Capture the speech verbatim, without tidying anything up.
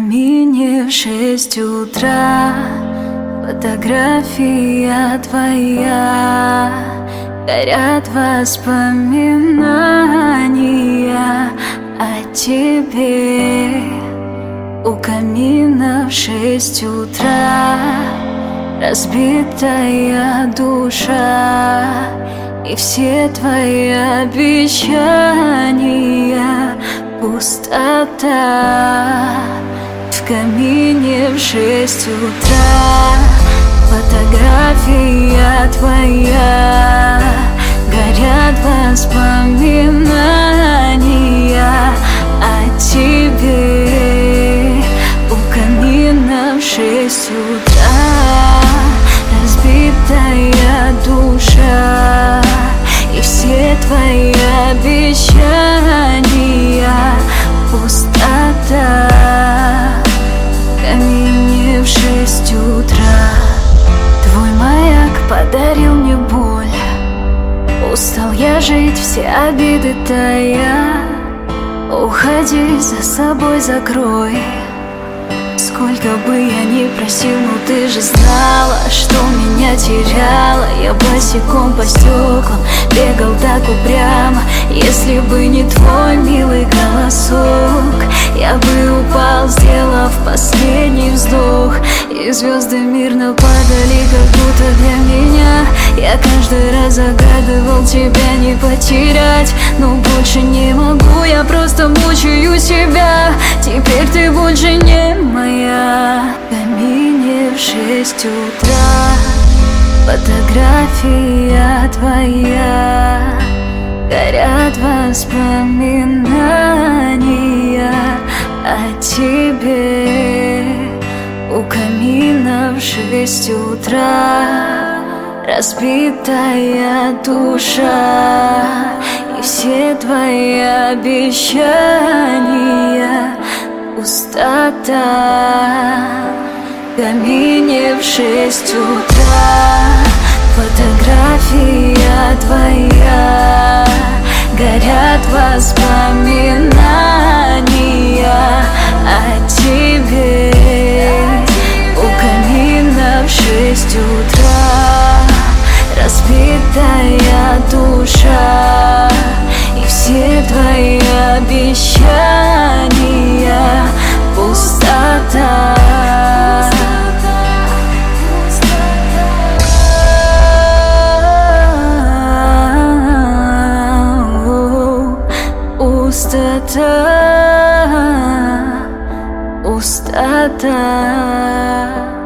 камине в шесть утра фотография твоя, горят воспоминания о тебе. У камина в шесть утра разбитая душа, и все твои обещания пустота. В камине в шесть утра фотография твоя, горят воспоминания о тебе. У камина в шесть утра разбитая душа, и все твои обещания пустота. В камине в шесть утра твой маяк подарил мне боль. Устал я жить, все обиды тая. Уходи, за собой закрой. Сколько бы я ни просил, но ты же знала, что меня теряла. Я босиком по стеклам бегал так упрямо. Если бы не твой милый голосок, я бы упал, сделав последний вздох. И звезды мирно падали, как будто для меня. Я каждый раз загадывал тебя не потерять, но больше не могу, я просто мучаю себя. Теперь ты больше не моя. В камине в шесть утра фотография твоя, горят воспоминания о тебе. У камина в шесть утра разбитая душа, и все твои обещания пустота. В камине в шесть утра фотография твоя, горят воспоминания о тебе. У камина в шесть утра разбитая душа, и все твои обещания пустота. Пустота, пустота.